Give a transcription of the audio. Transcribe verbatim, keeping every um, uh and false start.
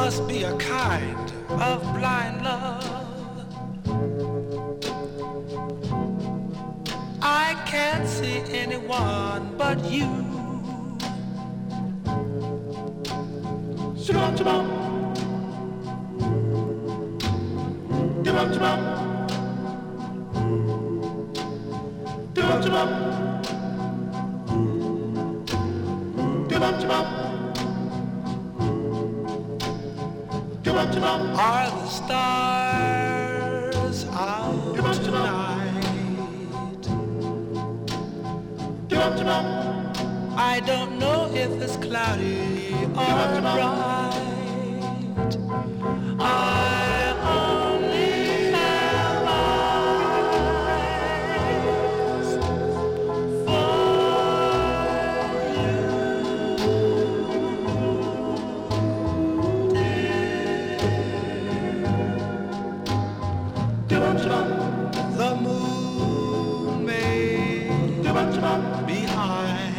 must be a kind of blind love. I can't see anyone but you. Shabam shabam, shabam shabam, shabam shabam, shabam shabam. Are the stars out tonight? I don't know if it's cloudy or bright. I only have eyes for the moon may be high,